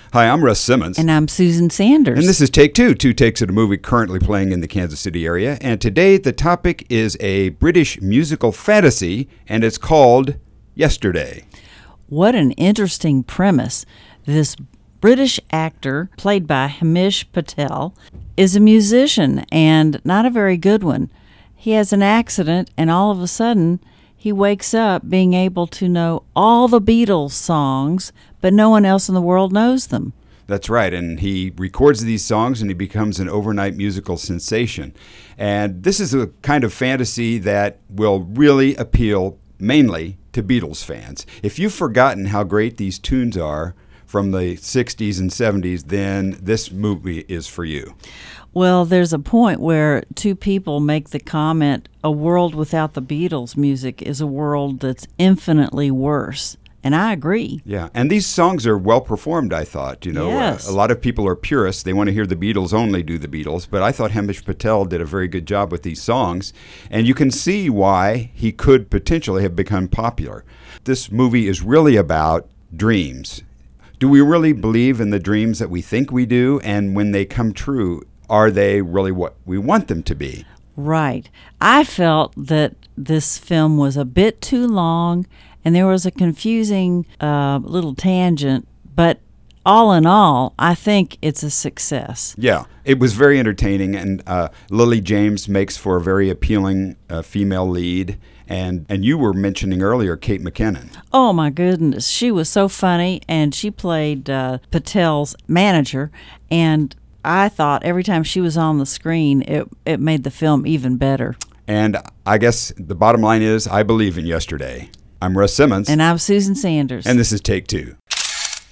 Hi, I'm Russ Simmons. And I'm Susan Sanders. And this is Take Two, two takes at a movie currently playing in the Kansas City area. And today the topic is a British musical fantasy, and it's called Yesterday. What an interesting premise. This British actor, played by Himesh Patel, is a musician, and not a very good one. He has an accident, and all of a sudden, he wakes up being able to know all the Beatles songs, but no one else in the world knows them. That's right, and he records these songs and he becomes an overnight musical sensation. And this is a kind of fantasy that will really appeal mainly to Beatles fans. If you've forgotten how great these tunes are from the 60s and 70s, then this movie is for you. Well, there's a point where two people make the comment, a world without the Beatles music is a world that's infinitely worse. And I agree. Yeah, and these songs are well performed, I thought. Yes. A lot of people are purists. They want to hear the Beatles only do the Beatles. But I thought Himesh Patel did a very good job with these songs. And you can see why he could potentially have become popular. This movie is really about dreams. Do we really believe in the dreams that we think we do? And when they come true, are they really what we want them to be? Right. I felt that this film was a bit too long, and there was a confusing little tangent, but all in all, I think it's a success. Yeah, it was very entertaining, and Lily James makes for a very appealing female lead. And you were mentioning earlier Kate McKinnon. Oh, my goodness. She was so funny, and she played Patel's manager, and I thought every time she was on the screen, it made the film even better. And I guess the bottom line is, I believe in Yesterday. I'm Russ Simmons. And I'm Susan Sanders. And this is Take Two.